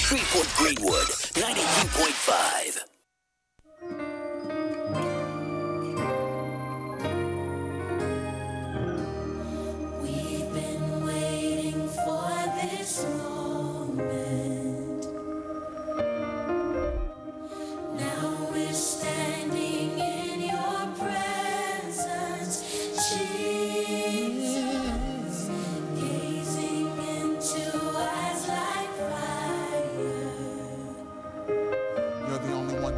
Shreveport Greenwood, 92.5. We've been waiting for this moment. Now we're standing in your presence, Jesus, gazing into eyes like fire. You're the only one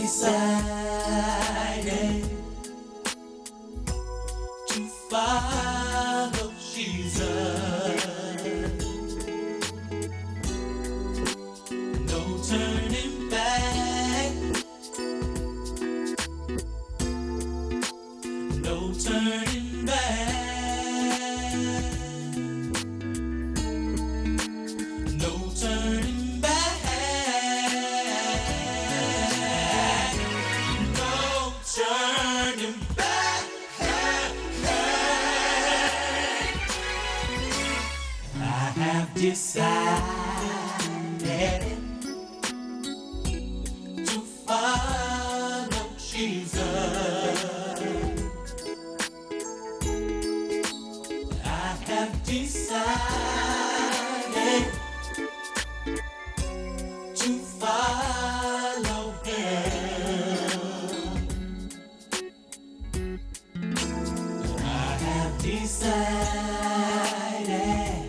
decided to follow Jesus. No turning back. No turning back. No turning back. No turning back. I have decided to follow Jesus. I have decided to follow Him. I have decided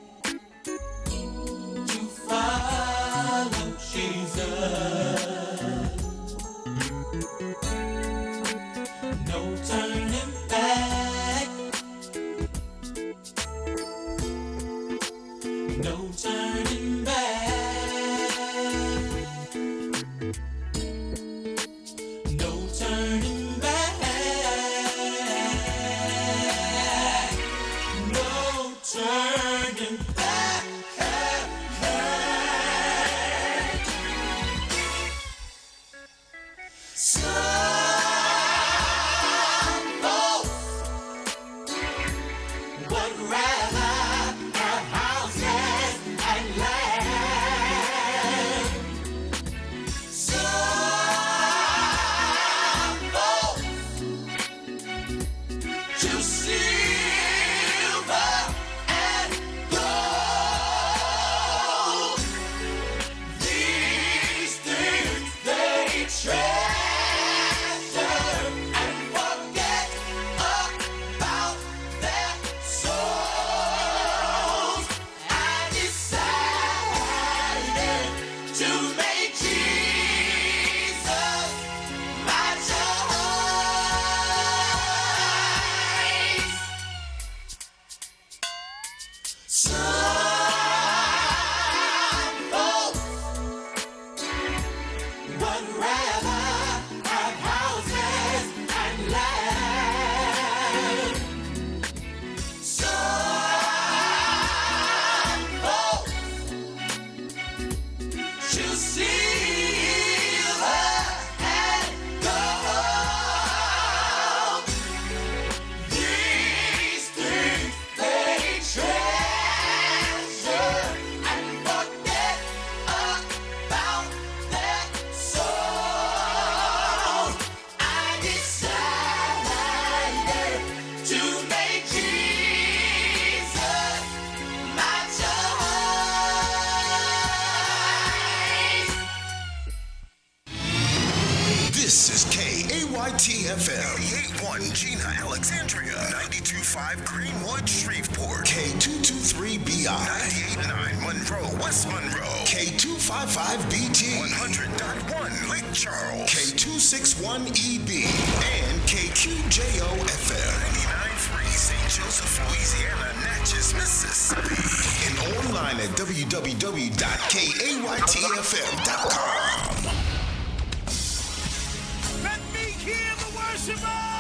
to follow Jesus. No turning back. No turning back. No turning back. No turning back. Some folks would rather have houses and land. Some folks choose silver and gold. These things they treasure and forget about their souls. I decided to make Jesus my choice. Some folks would rather have houses and land. Some folks choose silver and gold. These things they treasure and forget about their souls. I decided to make Jesus my choice. This is KAYT-FM, 88.1 Gina, Alexandria, 92.5 Greenwood, Shreveport, K223BI, 98.9 Monroe, West Monroe, K255BT, 100.1 Lake Charles, K261EB, and KQJO-FM, 99.3 St. Joseph, Louisiana, Natchez, Mississippi, and online at www.kaytfm.com. Let me hear the worshipers!